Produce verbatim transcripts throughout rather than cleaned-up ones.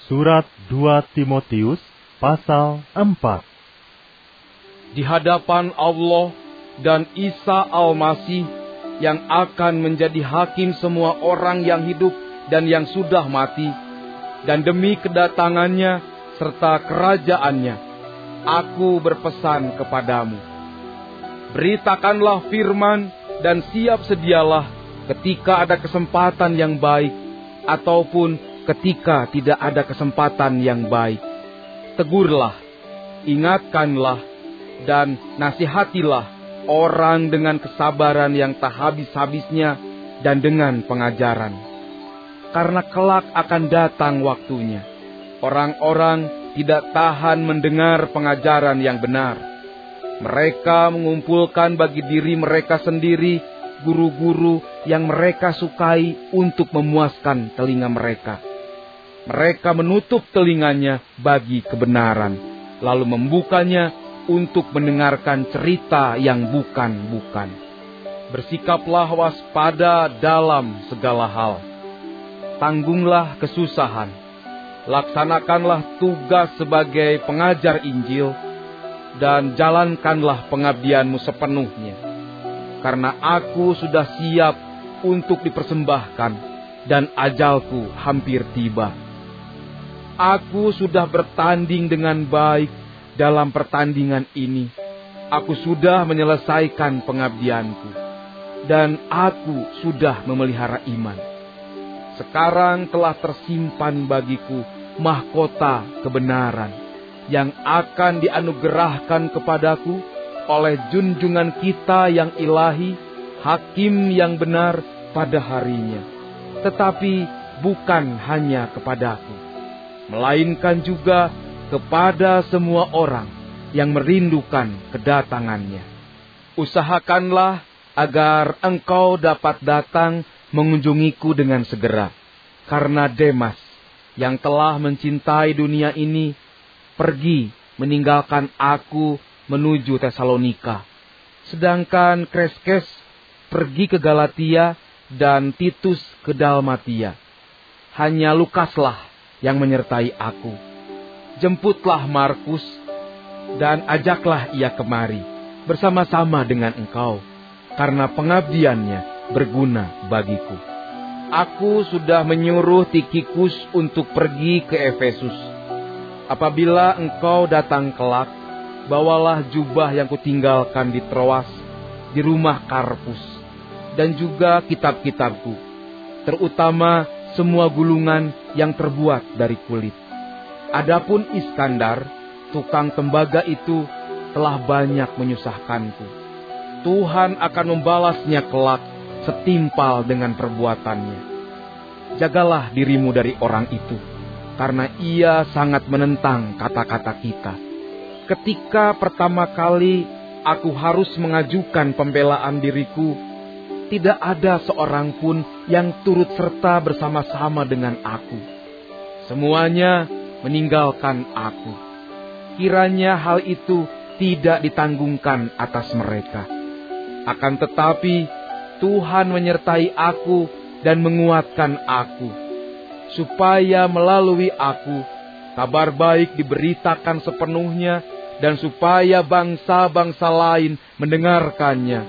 Surat dua Timotius pasal empat. Di hadapan Allah dan Isa Al-Masih yang akan menjadi hakim semua orang yang hidup dan yang sudah mati, dan demi kedatangannya serta kerajaannya, aku berpesan kepadamu. Beritakanlah firman dan siap sedialah ketika ada kesempatan yang baik, ataupun ketika tidak ada kesempatan yang baik. Tegurlah, ingatkanlah, dan nasihatilah orang dengan kesabaran yang tak habis-habisnya dan dengan pengajaran. Karena kelak akan datang waktunya, orang-orang tidak tahan mendengar pengajaran yang benar. Mereka mengumpulkan bagi diri mereka sendiri guru-guru yang mereka sukai untuk memuaskan telinga mereka. Mereka menutup telinganya bagi kebenaran, lalu membukanya untuk mendengarkan cerita yang bukan-bukan. Bersikaplah waspada dalam segala hal. Tanggunglah kesusahan. Laksanakanlah tugas sebagai pengajar Injil, dan jalankanlah pengabdianmu sepenuhnya. Karena aku sudah siap untuk dipersembahkan, dan ajalku hampir tiba. Aku sudah bertanding dengan baik dalam pertandingan ini. Aku sudah menyelesaikan pengabdianku, dan aku sudah memelihara iman. Sekarang telah tersimpan bagiku mahkota kebenaran yang akan dianugerahkan kepadaku oleh junjungan kita yang ilahi, hakim yang benar pada harinya. Tetapi bukan hanya kepadaku, melainkan juga kepada semua orang yang merindukan kedatangannya. Usahakanlah agar engkau dapat datang mengunjungiku dengan segera, karena Demas yang telah mencintai dunia ini pergi meninggalkan aku menuju Tesalonika, sedangkan Kreskes pergi ke Galatia dan Titus ke Dalmatia. Hanya Lukaslah yang menyertai aku. Jemputlah Markus dan ajaklah ia kemari bersama-sama dengan engkau, karena pengabdiannya berguna bagiku. Aku sudah menyuruh Tikhikus untuk pergi ke Efesus. Apabila engkau datang kelak, bawalah jubah yang kutinggalkan di Troas, di rumah Karpus, dan juga kitab-kitabku, terutama semua gulungan yang terbuat dari kulit. Adapun Iskandar, tukang tembaga itu, telah banyak menyusahkanku. Tuhan akan membalasnya kelak setimpal dengan perbuatannya. Jagalah dirimu dari orang itu, karena ia sangat menentang kata-kata kita. Ketika pertama kali aku harus mengajukan pembelaan diriku, tidak ada seorang pun yang turut serta bersama-sama dengan aku. Semuanya meninggalkan aku. Kiranya hal itu tidak ditanggungkan atas mereka. Akan tetapi Tuhan menyertai aku dan menguatkan aku, supaya melalui aku kabar baik diberitakan sepenuhnya, dan supaya bangsa-bangsa lain mendengarkannya.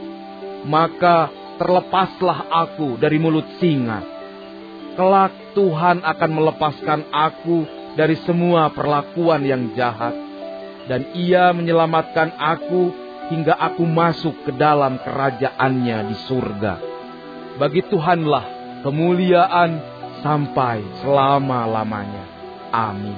Maka terlepaslah aku dari mulut singa. Kelak Tuhan akan melepaskan aku dari semua perlakuan yang jahat, dan ia menyelamatkan aku hingga aku masuk ke dalam kerajaannya di surga. Bagi Tuhanlah kemuliaan sampai selama-lamanya. Amin.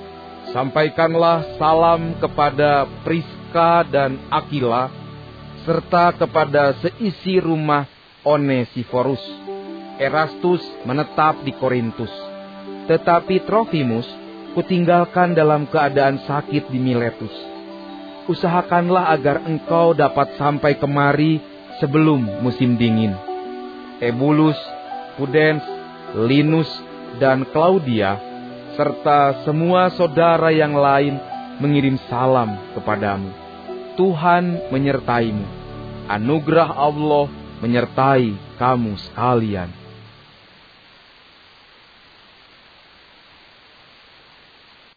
Sampaikanlah salam kepada Priska dan Akila, serta kepada seisi rumah Onesiforus. Erastus menetap di Korintus, tetapi Trofimus kutinggalkan dalam keadaan sakit di Miletus. Usahakanlah agar engkau dapat sampai kemari sebelum musim dingin. Ebulus, Pudens, Linus, dan Klaudia, serta semua saudara yang lain mengirim salam kepadamu. Tuhan menyertaimu. Anugerah Allah menyertai kamu sekalian.